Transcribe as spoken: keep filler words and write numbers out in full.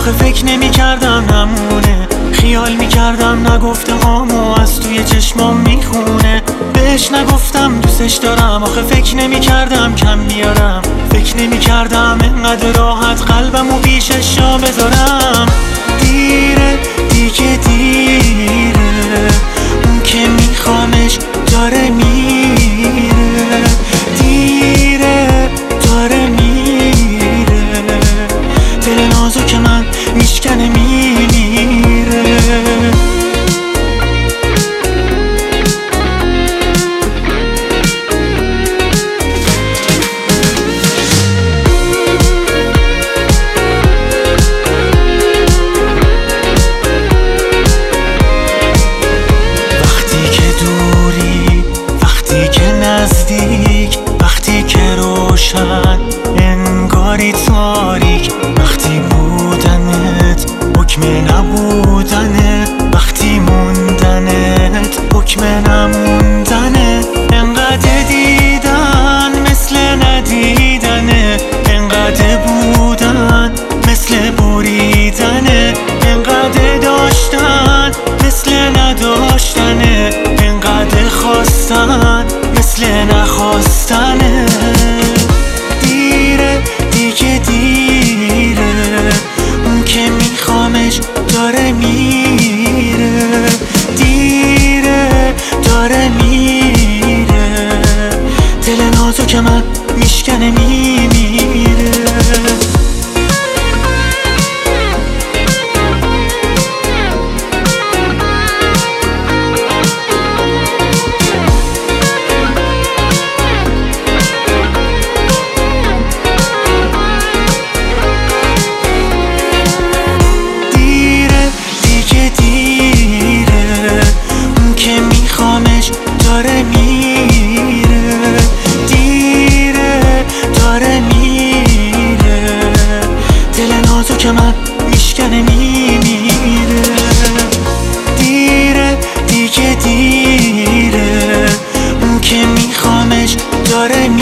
آخه فکر نمی کردم نمونه، خیال می کردم نگفته هامو از توی چشمام میخونه. بهش نگفتم دوستش دارم، آخه فکر نمی کردم کم بیارم. فکر نمی کردم انقدر راحت قلبمو پیشش جا بذارم. دیره دیگه دیره، اون که میخوامش داره میره. دیره داره میره، دل نازو که من میشکنه میمیره. وقتی که روشن انگاری تاریک، وقتی بودنت حکم نبودنه، وقتی موندنت حکم نموندنه. انقدر دیدن مثل ندیدنه، انقدر بودن مثل بریدنه، انقدر داشتن مثل نداشتنه، انقدر خواستن مثل نخواستنه. دیره دیگه دیره، اون که میخوامش داره میره. دیره داره میره، دل نازو که من میشکنه میمیره. داره میره، دیره داره میره، دل نازو که من میشکنه میمیره. دیره دیگه دیره، اون که میخوامش داره